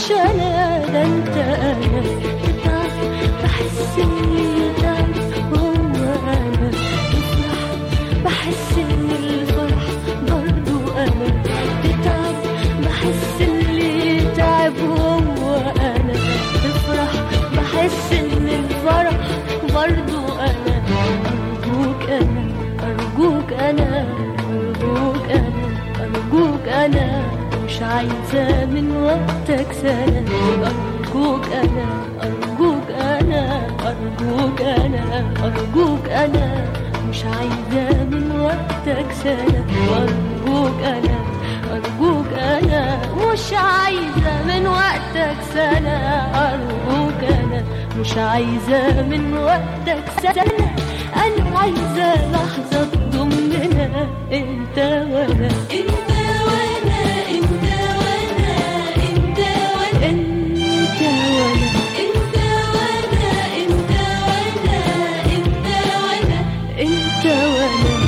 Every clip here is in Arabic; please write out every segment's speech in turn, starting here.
مش أنا ده أنت أنا. تتعب بحس إني تعب وهو أنا. تفرح بحس إن الفرح برضو أنا. تتعب بحس إني تعب وهو أنا. تفرح بحس إن الفرح برضو أنا. أرجوك أنا أرجوك أنا أرجوك أنا أرجوك أنا مش عايزة من وقتك سنة. أرجوك أنا أرجوك أنا أرجوك أنا أرجوك أنا مش عايزة من وقتك سنة. أرجوك أنا أرجوك أنا مش عايزة من وقتك سنة. أرجوك أنا مش عايزة من وقتك سنة. أنا عايزة لحظة تضمنا أنت وأنا. أنت وأنا أنت وأنا أنت وأنا أنت وأنا أنت وأنا أنت وأنا أنت وأنا أنت وأنا.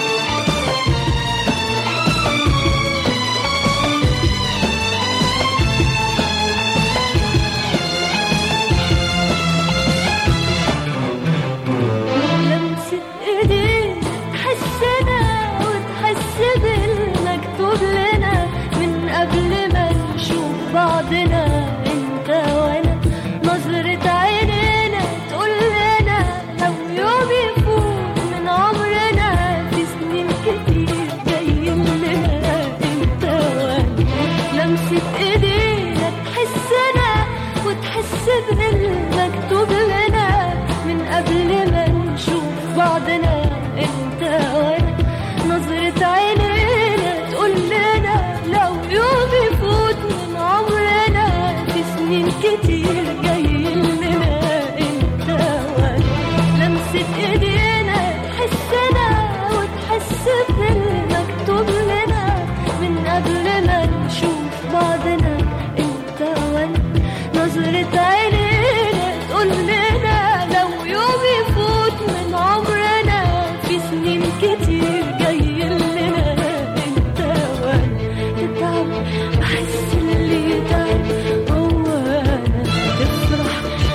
بعضنا انت وانا. نظرة عينينا تقول لنا لو يوم يفوت من عمرنا في سنين كتير جايين لنا انت وانا. لمسة ايدينا تحسنا وتحس بالمكتوب لنا من قبل ما نشوف بعضنا انت وانا. نظرة عينينا تقول لنا لو يوم يفوت من عمرنا في سنين كتير جايين لنا انت وانا. لمسة ايدينا تحسنا وتحس بالمكتوب لنا من قبل ما نشوف بعضنا انت وانا. نظرة عينينا تقول لنا لو يوم يفوت من عمرنا في سنين كتير جايين لنا انت وانا. تتعب بحس اللي تعب هو انا. تفرح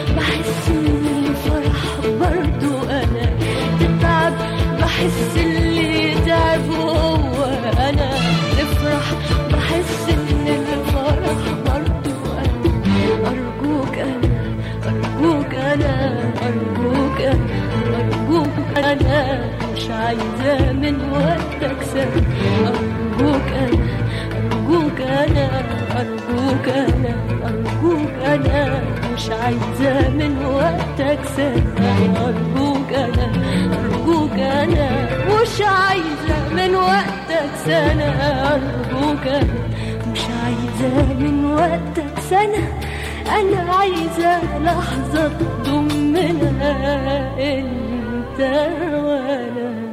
بحس ان الفرح برضو انا. تتعب بحس اللي تعب هو انا. تفرح بحس ان الفرح برضو انا. ارجوك انا ارجوك انا ارجوك انا ارجوك انا مش عايزة من وقتك سنة. أرجوك أنا أرجوك أنا أرجوك أنا أرجوك أنا مش عايزة من وقتك سنة. أرجوك أنا أرجوك أنا مش عايزة من وقتك سنة. أرجوك أنا مش عايزة من وقتك سنة. أنا عايزة لحظة تضمنا أنت وأنا.